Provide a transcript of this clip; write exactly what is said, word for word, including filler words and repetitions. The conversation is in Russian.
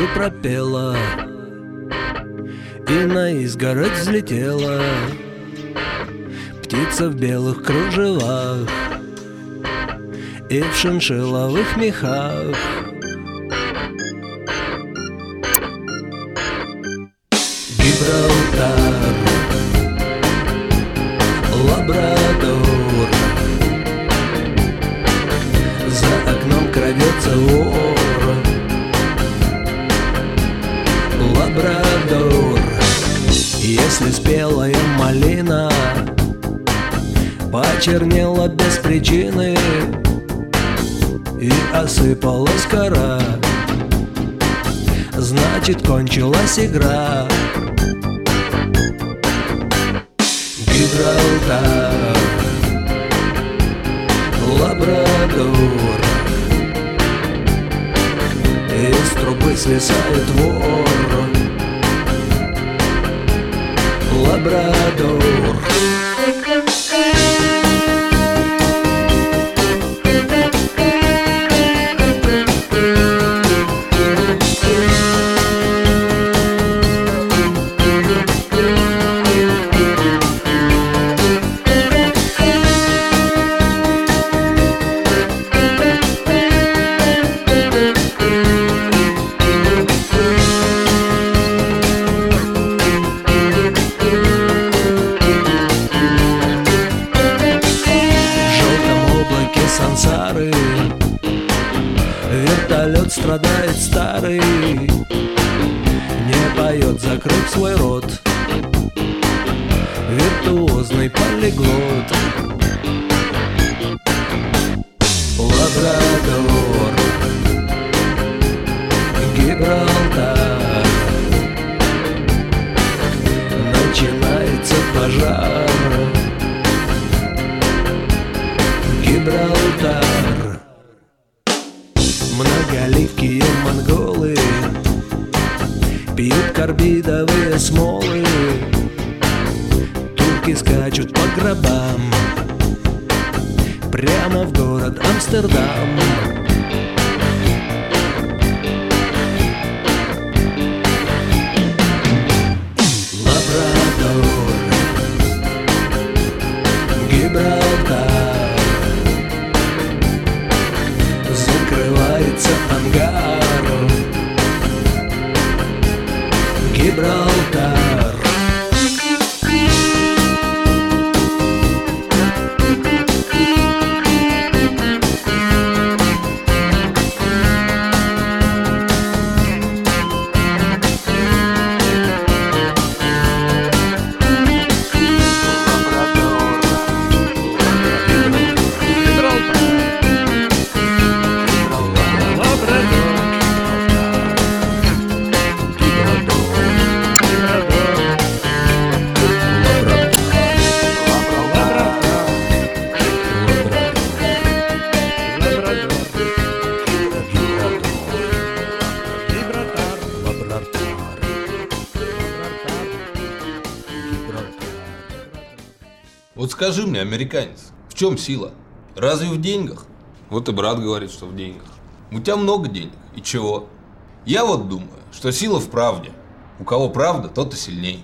пропела и на изгородь взлетела птица в белых кружевах и в шиншилловых мехах. Гибралтар, Лабрадор, за окном крадется вор. Лабрадор, если спелая малина почернела без причины и осыпалась кора, значит, кончилась игра. Гибралтар, Лабрадор, из трубы свисает вор. Лабрадор. Сансары вертолет страдает старый, не поет, закрыв свой рот, виртуозный полиглот. Лабрадор, Гибралтар, начинается пожар. Гибралтар. Многоликие монголы пьют карбидовые смолы, турки скачут по гробам прямо в город Амстердам. Лабрадор, Гибралтар, закрывается ангар. Гибралтар. Вот скажи мне, американец, в чем сила? Разве в деньгах? Вот и брат говорит, что в деньгах. У тебя много денег, и чего? Я вот думаю, что сила в правде. У кого правда, тот и сильней.